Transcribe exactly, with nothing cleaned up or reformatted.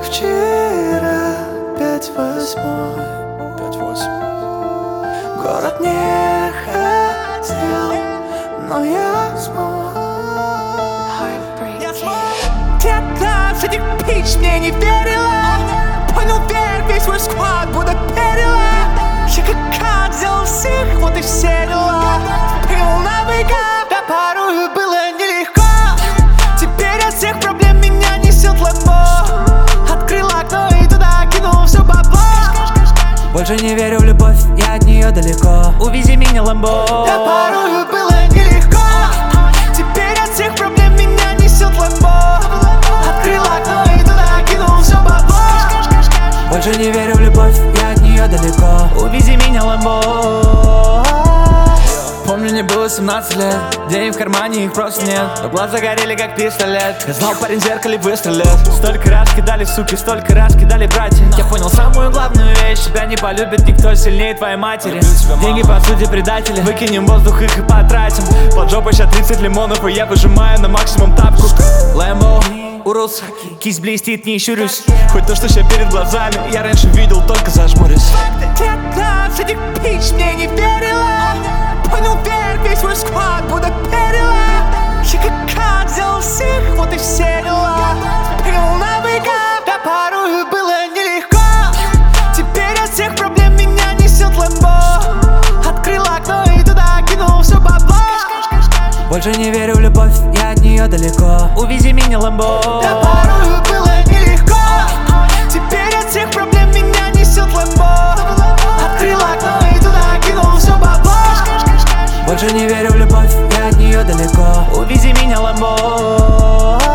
вчера. Пять восьмой, пять восемь. город не хотел, но я смог. Где-то среди пич мне не верила. Понял, верь, весь свой склад будто перила. Я как кат сделал всех, вот и все дела. Принял на века, да порою было нелегко. Теперь от всех проблем меня несет лэмбо. Открыл окно и туда кинул все бабло. Больше не верю в любовь, я от нее далеко. Увези меня, лэмбо. Да порою было нелегко. Теперь от всех проблем меня несет лэмбо. Открыл окно и туда кинул все бабло. Больше не верю в любовь, я от нее далеко. Увези меня, лэмбо. Помню, мне было семнадцать лет, денег в кармане их просто нет, но глаза горели как пистолет. Я знал, парень в зеркале выстрелит. Столько раз кидали суки, столько раз кидали братья. Я понял самую главную вещь: тебя не полюбит никто сильнее твоей матери. Деньги по сути предатели, выкинем в воздух их и потратим. Под жопой сейчас тридцать лимонов, и я выжимаю на максимум тапку. Лэмбо, Урус, кисть блестит, не щурюсь. Хоть то, что сейчас перед глазами, я раньше видел, только зажмурюсь. Где-то среди пич мне не верила. Понял, верь, весь свой склад будто перила. Я как кат сделал всех, вот и все дела. Принял на века, да порою было нелегко. Теперь от всех проблем меня несет лэмбо. Открыл окно и туда кинул все бабло. Больше не верю в любовь, я от нее далеко. Увези меня, лэмбо. Да порою было нелегко. Теперь от всех проблем меня несет лэмбо. Открыл окно и туда кинул все бабло. Больше не верю в любовь, я от нее далеко. Увези меня, лэмбо.